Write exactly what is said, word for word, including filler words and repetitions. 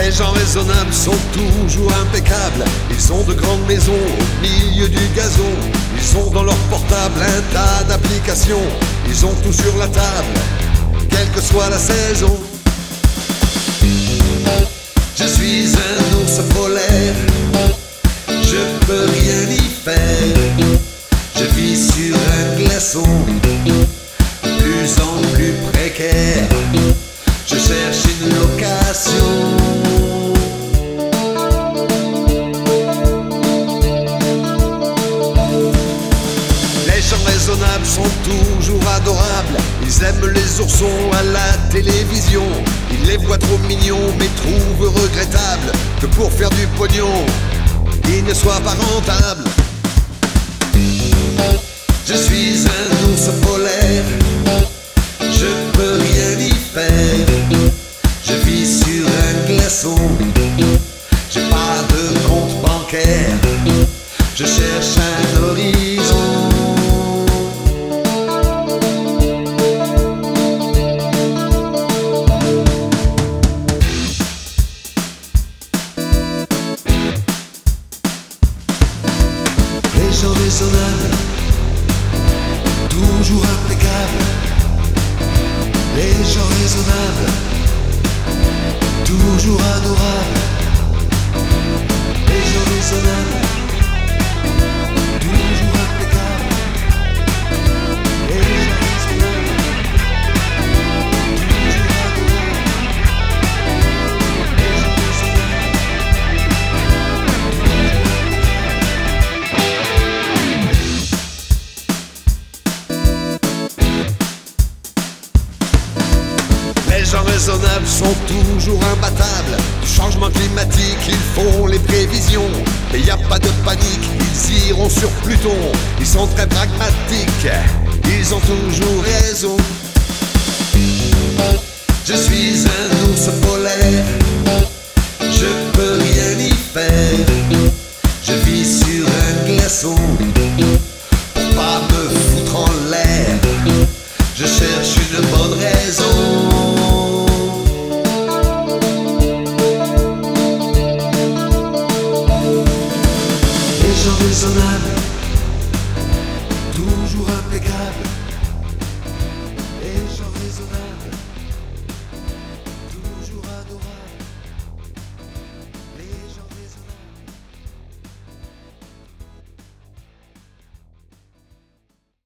Les gens raisonnables sont toujours impeccables. Ils ont de grandes maisons au milieu du gazon. Ils ont dans leur portable un tas d'applications. Ils ont tout sur la table, quelle que soit la saison. Je suis un ours polaire, je peux rien y faire. Je vis sur un glaçon, de plus en plus précaire. Je cherche une location. Les gens raisonnables sont toujours adorables. Ils aiment les oursons à la télévision. Ils les voient trop mignons mais trouvent regrettable que pour faire du pognon, ils ne soient pas rentables. Je suis un ours polaire, je peux rien y faire. Je vis sur un glaçon, j'ai pas de compte bancaire. Je cherche un horizon. Les gens raisonnables, toujours impeccables. Les gens raisonnables, toujours adorables. Les gens raisonnables, toujours impeccables. Les gens raisonnables, toujours adorables. Les gens raisonnables. Les gens raisonnables sont toujours imbattables. Du changement climatique, ils font les prévisions. Et y a pas de panique, ils iront sur Pluton. Ils sont très pragmatiques, ils ont toujours raison. Je suis un ours polaire, je peux rien y faire. Je vis sur un glaçon, pour pas me foutre en l'air. Je cherche une bonne raison. Les gens raisonnables, toujours impeccables.